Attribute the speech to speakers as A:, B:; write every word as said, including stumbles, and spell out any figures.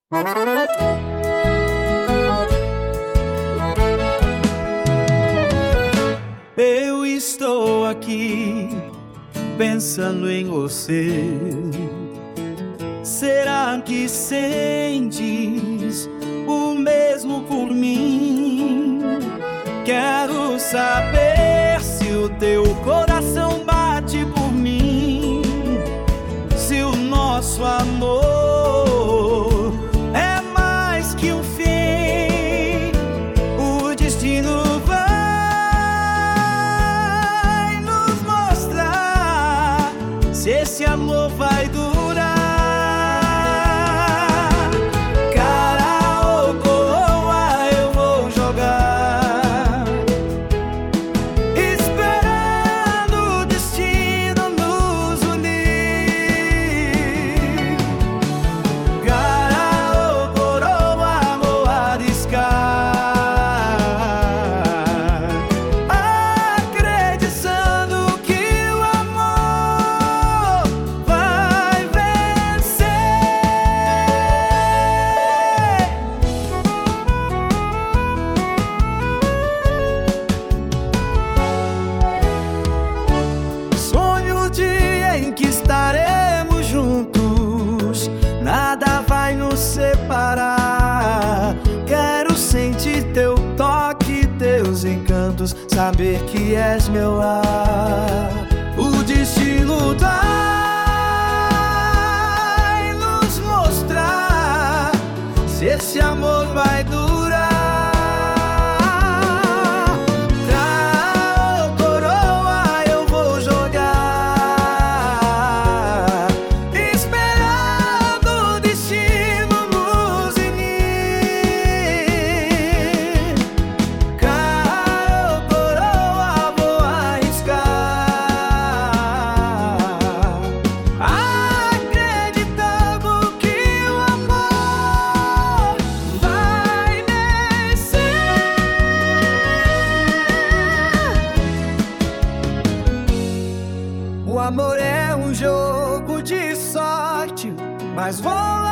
A: Eu estou aqui pensando em você. Será que sentes o mesmo por mim? Quero saber se o teu coração bate por mim, se o nosso amor é mais que um fim. O destino vai nos mostrar se esse amor vai durar. Separar. Quero sentir teu toque, teus encantos, saber que és meu lar. O destino vai nos mostrar se esse amor vai durar. Pra coroa eu vou jogar, esperando o destino O amor é um jogo de sorte, mas vou